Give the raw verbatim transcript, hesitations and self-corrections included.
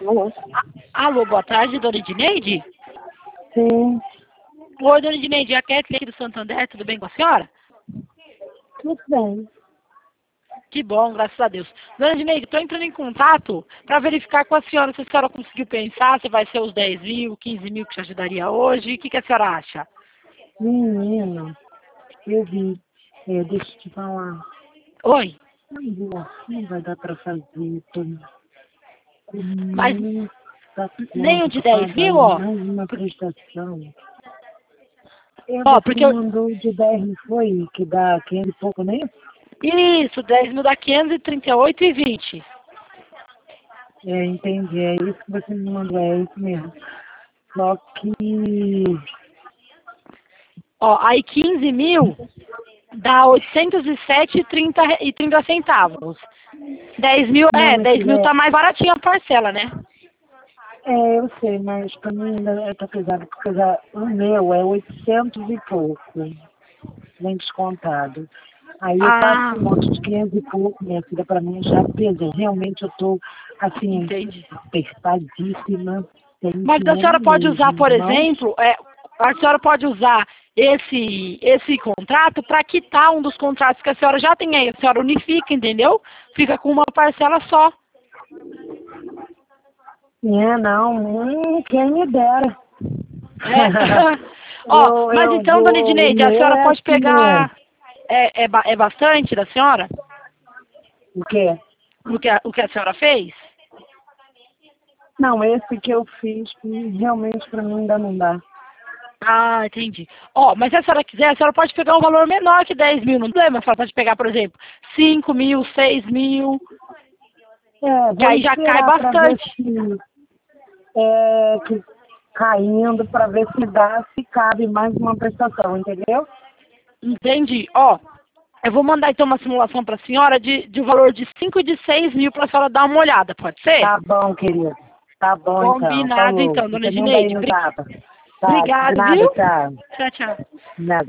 Alô? Alô, boa tarde, dona Edneide? Sim, Oi, dona Edneide, é a Kathleen aqui do Santander, tudo bem com a senhora? tudo bem. Que bom, graças a Deus. Dona Edneide, estou entrando em contato para verificar com a senhora se a senhora conseguiu pensar se vai ser os dez mil, quinze mil que te ajudaria hoje. O que, que a senhora acha? Menina, eu vi. É, deixa eu te falar. Oi, Mas assim vai dar pra fazer, tô com mas muita nem conta o de pra dez pagar mil, e ó. mais uma prestação. É, Ó, você me porque eu... mandou de dez, não foi? Que dá quinhentos e pouco, né? Isso, dez mil dá quinhentos e trinta e oito e vinte. É, entendi. É isso que você me mandou, é isso mesmo. Só que... Ó, aí quinze mil dá oitocentos e sete e trinta centavos. dez mil, Não, é, mas dez mil tiver... tá mais baratinho a parcela, né? É, eu sei, mas pra mim ainda tá pesado, porque já, o meu é oitocentos e pouco, nem descontado. Aí eu passo Ah, um monte de quinhentos e pouco, minha filha, pra mim já pesou. Realmente eu tô, assim, entendi. apertadíssima, tenho Mas que ir a senhora pode usar, mesmo, por mas exemplo, é, a senhora pode usar esse, esse contrato para quitar um dos contratos que a senhora já tem aí. A senhora unifica, entendeu? Fica com uma parcela só. é, não, hum, quem me dera. É. Ó, eu, mas eu então, dona vou, o Edneide, a meu senhora é pode assim mesmo. pegar. É, é, ba- é bastante da senhora? O quê? O que, a, o que a senhora fez? Não, esse que eu fiz, hum, realmente pra mim ainda não dá. Ah, entendi. Ó, mas se a senhora quiser, a senhora pode pegar um valor menor que dez mil, não tem problema. A senhora pode pegar, por exemplo, cinco mil, seis mil, É, que vou aí já cai esperar para ver bastante. se é, que caindo, para ver se dá, se cabe mais uma prestação, entendeu? Entendi. Ó, eu vou mandar então uma simulação para a senhora de, de um valor de cinco e de seis mil para a senhora dar uma olhada, pode ser? Tá bom, querido. Tá bom, então. Combinado Falou. então, dona Você manda aí Gineide. no Bri- zap. Tá, de Obrigado, nada, viu? tchau. Tchau, tchau. De nada.